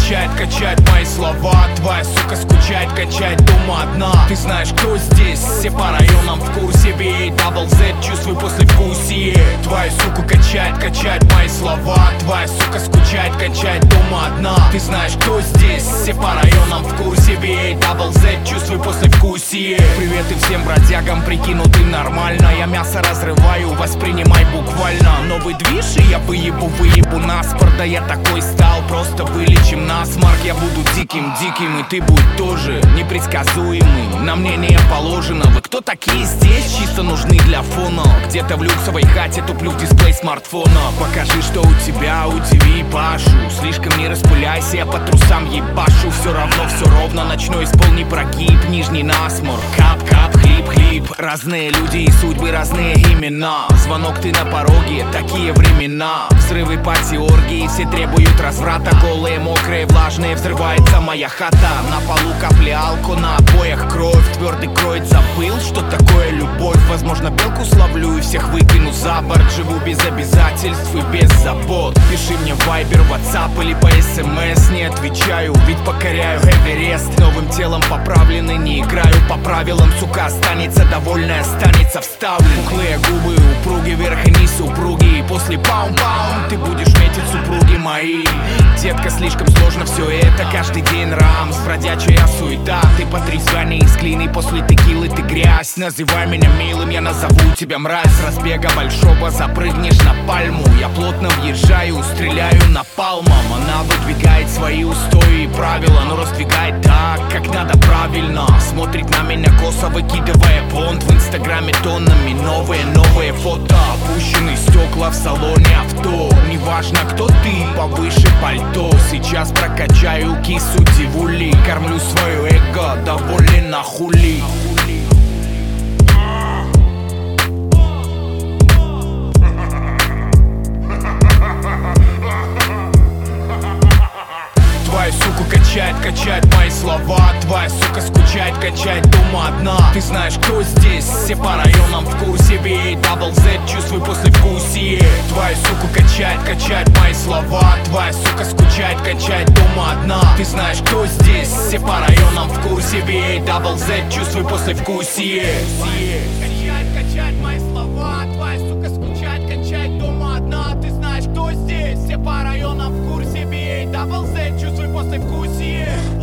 качает мои слова. Твоя сука скучает, кончает дома одна. Ты знаешь, кто здесь, все по районам в курсе. VA-double-Z, чувствуй послевкусие. Твою суку качает мои слова. Твоя сука скучает, кончает дома одна. Ты знаешь, кто здесь, все по районам в курсе. VA-double-Z, чувствуй послевкусие. Привет и всем бродягам, прикинутым нормально. Я мясо разрываю, воспринимай буквально. Новый движ и я выебу наспор. Да я такой стал, просто вылечим насморк. Я буду диким, и ты будь тоже непредсказуемый. На мне не положено. Вы кто такие здесь? Чисто нужны для фона. Где-то в люксовой хате туплю в дисплей смартфона. Покажи, что у тебя, удиви Пашу. Слишком не распыляйся, я по трусам ебашу. Все равно, все ровно, ночной исполни прогиб. Нижний насморк, кап-кап, хлип-хлип. Разные люди и судьбы, разные имена. Звонок, ты на пороге, такие времена. Взрывы, пати, оргии, все требуют разврата. Голые, мокрые, влажные, взрывается моя хата. На полу капли алко, на обоях кровь. Твердый кроет, забыл, что такое любовь. Возможно, белку словлю и всех выкину за борт. Живу без обязательств и без забот. Пиши мне в Viber, WhatsApp или по SMS. Не отвечаю, ведь покоряю Эверест. Новым телом поправленный, не играю по правилам. Сука останется довольная, останется вставлен. Пухлые губы, упруги, вверх и низ упруги. И после паум-паум ты будешь метить супруги мои. Детка, слишком сложно все это. Каждый день рамс, бродячая суета. Ты потрезвание из глины, после текилы ты грязь. Называй меня милым, я назову тебя мразь. С разбега большого запрыгнешь на пальму. Я плотно въезжаю, стреляю напалмом. Она выдвигает свои устои и правила, но раздвигает так, как надо правильно. Смотрит на меня косо, выкидывая понт. В инстаграме тоннами новые фото. Опущенные стекла в салоне авто. Неважно, кто ты, повыше пальто. Сейчас прокачаю кису дивули. Кормлю свое эго, доволен на хули. Твою суку качает мои слова. Твоя сука скучает, кончает дома одна. Ты знаешь, кто здесь, все по районам в курсе. VA-double-Z, чувствуй послевкусие. Твою суку качает мои слова. Твоя сука скучает, кончает дома одна. Ты знаешь, кто здесь, все по районам в курсе. VA-double-Z, чувствуй послевкусие. Качает мои слова. Твоя сука скучает, кончает дома одна. Ты знаешь, кто здесь, все по районам в курсе. VA-double-Z, чувствуй послевкусие.